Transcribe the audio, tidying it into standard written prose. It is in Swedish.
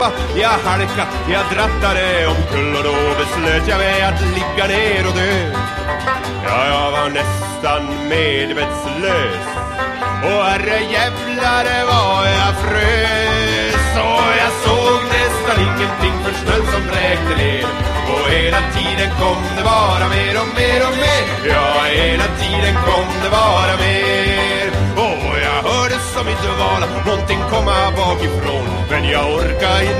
Jag halka, jag drattade omkull och då beslöt jag mig att ligga ner och dö. Ja, jag var nästan medvetslös och herrejävlar var jag frös. Och jag såg nästan ingenting för snön som bräkte ner. Och hela tiden kom det vara mer och mer och mer. Ja, hela tiden kom det vara mer. Och jag hörde som inte var någonting komma bakifrån. Men jag orkar